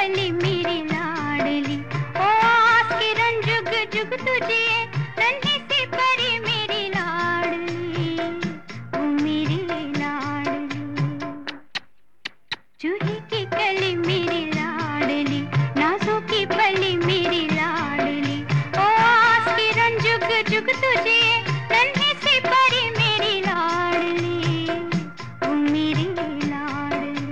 पली मेरी लाडली, ओ आस किरण जुग जुग तुझे, नन्ही सी परी मेरी लाडली, ओ मेरी लाडली। जूही की कली मेरी लाडली, नाज़ों की पली मेरी लाडली, ओ आस किरण जुग जुग तुझे, नन्ही सी परी मेरी लाडली, ओ मेरी लाडली।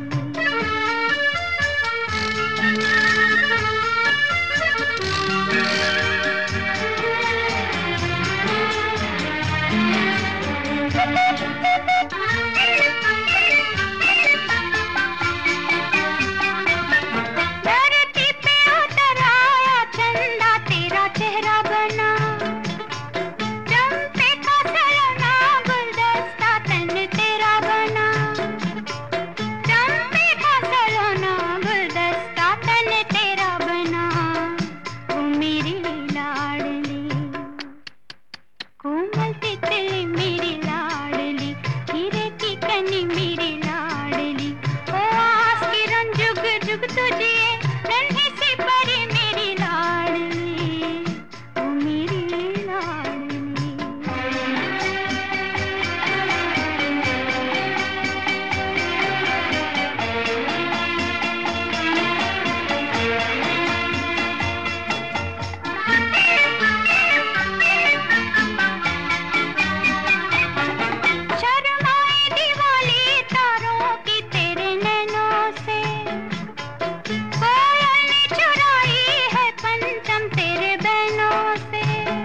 धरती पे उतर आया चंदा तेरा चेहरा बना, चंपे का सलोना गुलदस्ता तन तेरा बना, चंपे का सलोना गुलदस्ता तन तेरा बना, ओ मेरी लाडली। कोमल तितली मेरी लाडली, हीरे की कनी मेरी लाडली, ओ आस किरण जुग जुग तुझे, नन्ही सी परी मेरी लाडली, ओ मेरी लाडली। शर्माए दीवाली तारों की तेरे नैनों से, कोयल ने चुराई है पंचम तेरे बैनों से,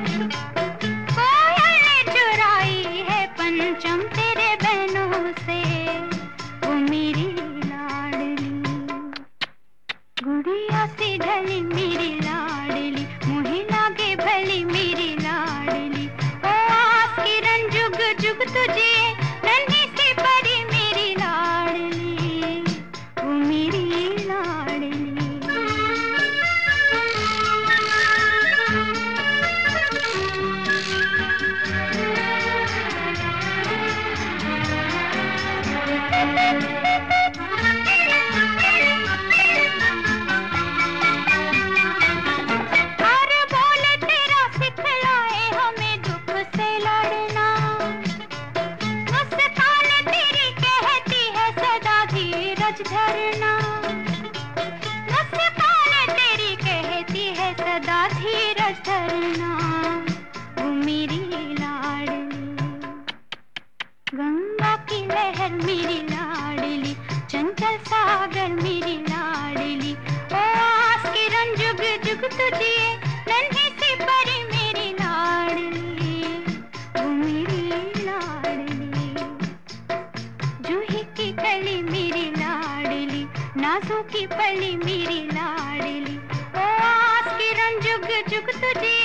कोयल ने चुराई है पंचम तेरे बैनों से, ओ मेरी लाडली। गुड़िया सी ढली मेरी लाडली, मुहे लागे भली मेरी लाडली, ओ आस किरण जुग जुग तुझे, नन्ही सी परी मेरी लाडली, ओ मेरी लाडली। हर बोल तेरा सिखलाए हमें दुख से लड़ना, मुस्कान तेरी कहती है सदा धीरज धरना, मुस्कान तेरी कहती है सदा धीरज धरना, ओ मेरी लाडली। गंगा की लहर मेरी लाडली, चंचल सागर मेरी लाडली, ओ आस किरण जुग जुग तुझे, नन्ही सी परी मेरी लाडली, ओ मेरी लाडली। जूही की कली मेरी लाडली, नाज़ों की पली मेरी लाडली, ओ आस किरण जुग जुग तुझे,